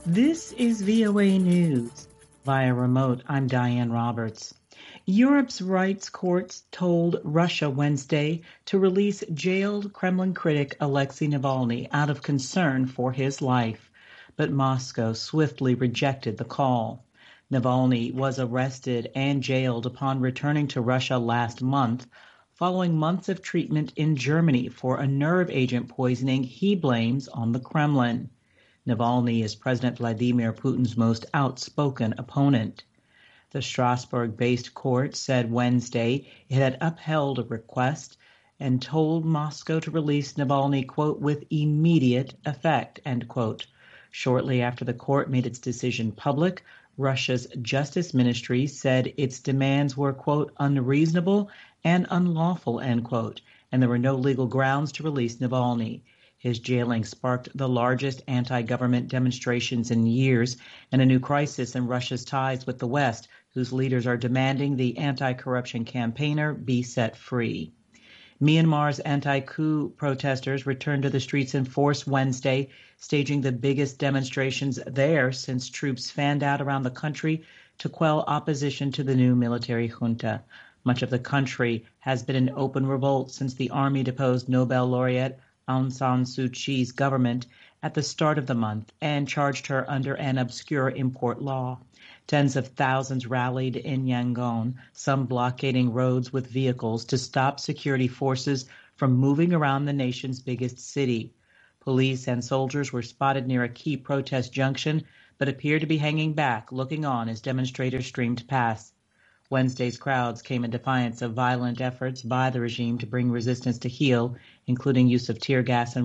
This is VOA News. Via remote, I'm Diane Roberts. Europe's rights courts told Russia Wednesday to release jailed Kremlin critic Alexei Navalny out of concern for his life. But Moscow swiftly rejected the call. Navalny was arrested and jailed upon returning to Russia last month, following months of treatment in Germany for a nerve agent poisoning he blames on the Kremlin. Navalny is President Vladimir Putin's most outspoken opponent. The Strasbourg-based court said Wednesday it had upheld a request and told Moscow to release Navalny, quote, with immediate effect, end quote. Shortly after the court made its decision public, Russia's Justice Ministry said its demands were, quote, unreasonable and unlawful, end quote, and there were no legal grounds to release Navalny. His jailing sparked the largest anti-government demonstrations in years and a new crisis in Russia's ties with the West, whose leaders are demanding the anti-corruption campaigner be set free. Myanmar's anti-coup protesters returned to the streets in force Wednesday, staging the biggest demonstrations there since troops fanned out around the country to quell opposition to the new military junta. Much of the country has been in open revolt since the army deposed Nobel laureate Aung San Suu Kyi's government at the start of the month and charged her under an obscure import law. Tens of thousands rallied in Yangon, some blockading roads with vehicles to stop security forces from moving around the nation's biggest city. Police and soldiers were spotted near a key protest junction, but appeared to be hanging back, looking on as demonstrators streamed past. Wednesday's crowds came in defiance of violent efforts by the regime to bring resistance to heel, including use of tear gas and